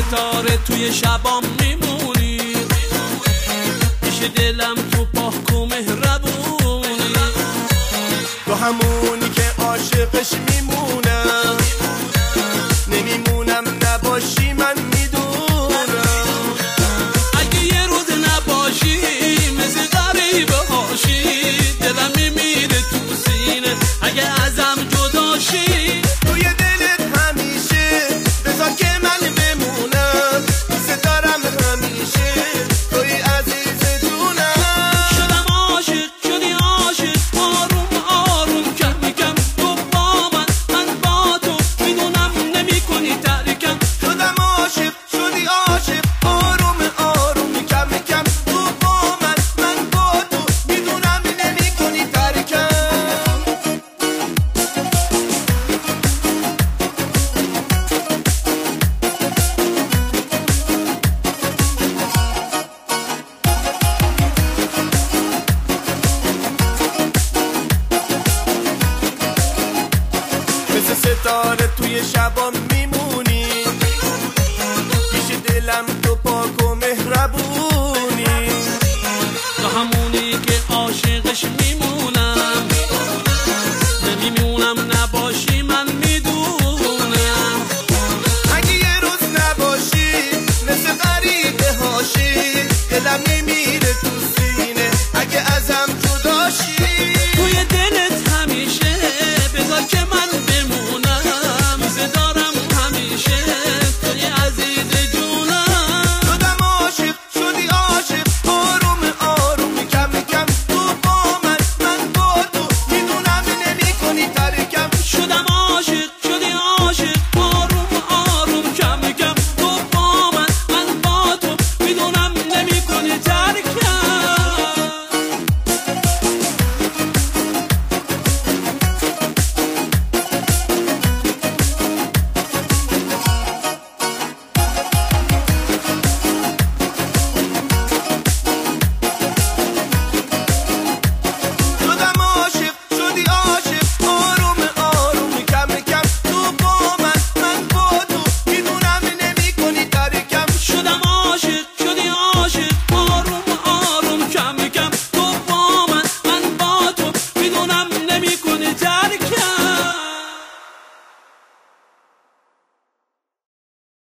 ستاره توی شبام میمونی، پیش دلم تو پاک و مهربونی، تو همونی که عاشقش میمونم، نمیمونم نباشی من میدونم. اگه یه روز نباشی مثل غریبه هاشی، دلم میمیره تو سینه اگه ازم جداشی. توی دلت همیشه بذار که من بمونم، دوست دارم همیشه توی عزیز جونم. شدم عاشق شدی عاشق، آروم آروم کم کم تو با من با تو، میدونم نمی کنی ترکم. شدم عاشق شدی عاشق، آروم آروم کم کم تو با من با تو، میدونم نمی کنی ترکم. مثل ستاره توی شبام میمونی، پیش دلم تو پاک و مهربونی، تو همونی که عاشقش